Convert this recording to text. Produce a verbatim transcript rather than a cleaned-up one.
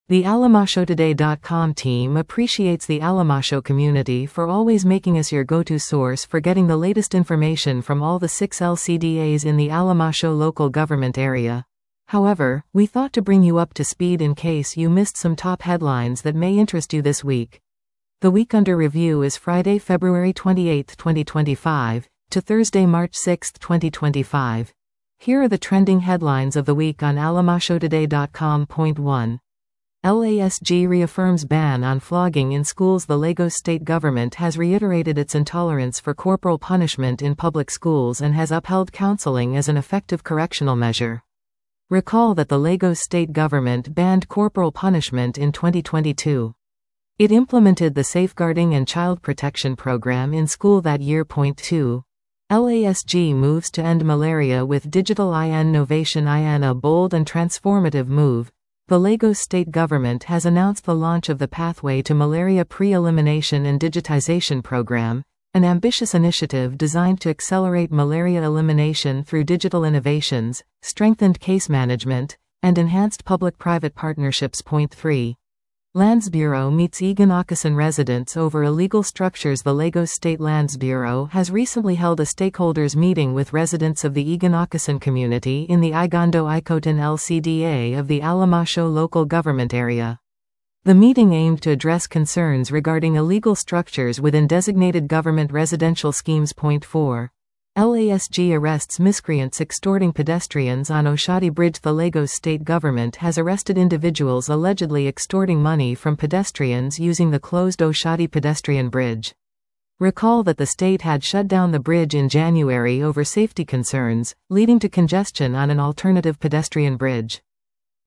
The Alamasho Today dot com team appreciates the Alamasho community for always making us your go-to source for getting the latest information from all the six L C D As in the Alamasho local government area. However, we thought to bring you up to speed in case you missed some top headlines that may interest you this week. The week under review is Friday, February twenty-eighth, twenty twenty-five, to Thursday, March sixth, twenty twenty-five. Here are the trending headlines of the week on Alamasho Today dot com. Point one. L A S G reaffirms ban on flogging in schools. The Lagos state government has reiterated its intolerance for corporal punishment in public schools and has upheld counseling as an effective correctional measure. Recall that the Lagos state government banned corporal punishment in twenty twenty-two. It implemented the Safeguarding and Child Protection Program in school that year. Point two. L A S G moves to end malaria with digital innovation. In a bold and transformative move, the Lagos state government has announced the launch of the Pathway to Malaria Pre-Elimination and Digitization Program, an ambitious initiative designed to accelerate malaria elimination through digital innovations, strengthened case management, and enhanced public-private partnerships. Point three. Lands Bureau meets Iganakasan residents over illegal structures. The Lagos State Lands Bureau has recently held a stakeholders meeting with residents of the Iganakasan community in the Igondo Ikotan L C D A of the Alamasho local government area. The meeting aimed to address concerns regarding illegal structures within designated government residential schemes. Point four. L A S G arrests miscreants extorting pedestrians on Oshodi Bridge. The Lagos state government has arrested individuals allegedly extorting money from pedestrians using the closed Oshodi pedestrian bridge. Recall that the state had shut down the bridge in January over safety concerns, leading to congestion on an alternative pedestrian bridge.